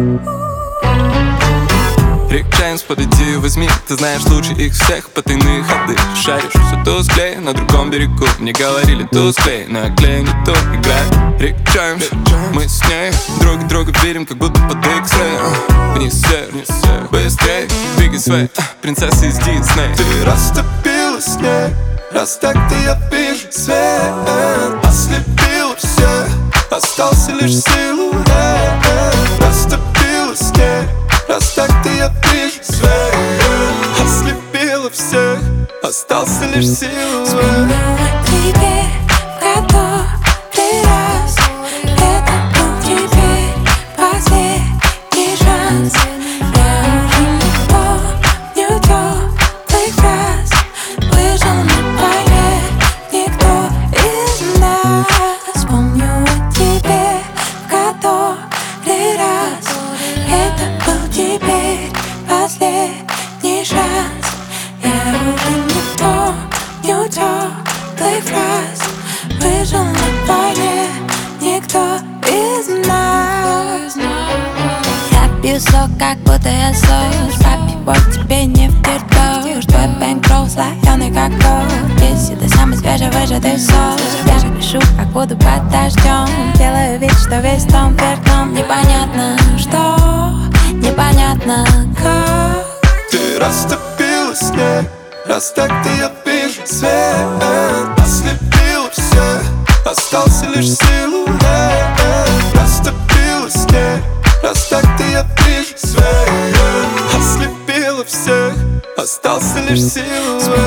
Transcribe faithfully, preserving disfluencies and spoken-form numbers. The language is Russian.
Рик Джеймс, подойди, возьми. Ты знаешь лучше их всех потайные ходы. Шаришь все тусклее на другом берегу. Мне говорили тусклее, но я клею не то. Играет Рик Джеймс, мы с ней друг друга верим, как будто под X-ray. Вниз вверх, быстрей, двигай своей принцессы из Дисней. Ты растопила снег, раз так, то я вижу свет. Ослепила всех, остался лишь силуэт. Растопила снег, раз так, то я вижу свет. Ослепила всех, остался лишь силуэт. Вспомнила теперь, в который раз. Это был теперь последний шанс. Я уже не помню теплых фраз. Выжил на войне никто из нас. Вспомнила теперь, в который раз. Это был теперь последний шанс. Я уже не помню теплых фраз. Выжил на войне никто из нас. Я пью сок, как будто я соус. Попивай тебе не вперед. Твой бэнкролл слоёный, как торт. Если ты самый свежий, выжатый сок. Я же пишу, как буду под дождем. Делаю вид, что весь дом вверх дном. Непонятно что, непонятно как. Ты растопила снег, раз так, то я вижу свет. Ослепила всех, остался лишь силуэт. Растопила снег, раз так, то я вижу свет. Ослепила всех, остался лишь силуэт.